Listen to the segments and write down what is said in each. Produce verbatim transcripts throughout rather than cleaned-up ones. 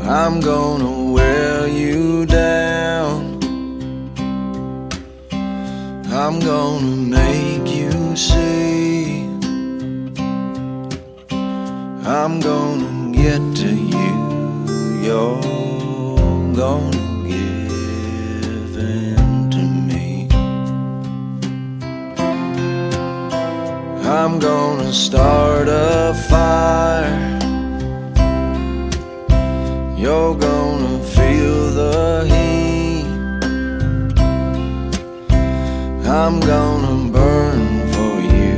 I'm gonna wear you down. I'm gonna make you see. I'm gonna get to you. You're gonna give in to me. I'm gonna start a fire. You're gonna feel the heat. I'm gonna burn for you.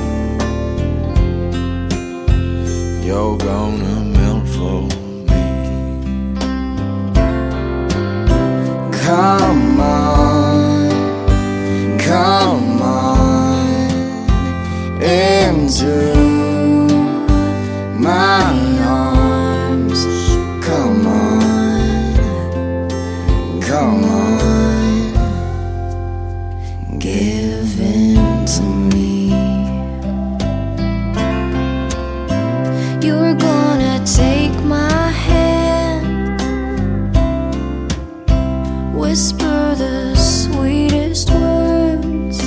You're gonna melt for me. Come on, come on into my arms. Come on, come on, give in to me. You're gonna take my hand, whisper the sweetest words,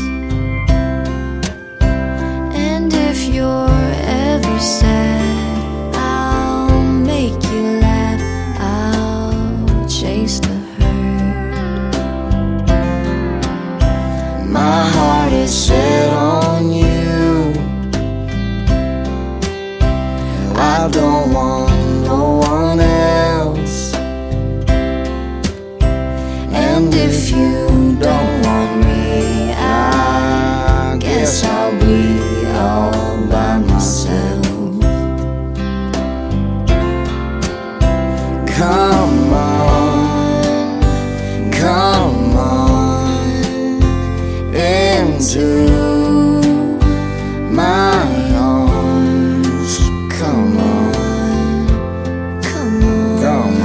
and if you're ever sad, I'll make you laugh. I'll chase the hurt. My heart is set on you. I don't want no one else. And if you don't want me, I guess I'll be all by myself. Come on, come on into my arms. Come on, Come on, come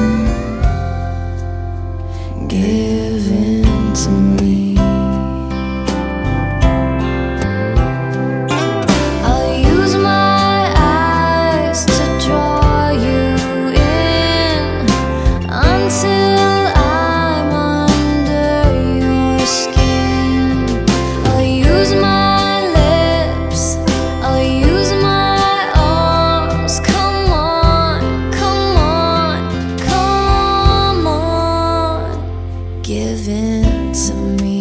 on, give in to me. I'll use my eyes to draw you in until I'm under your skin. I'll use my lips, I'll use my arms. Come on, come on, come on, give in to me.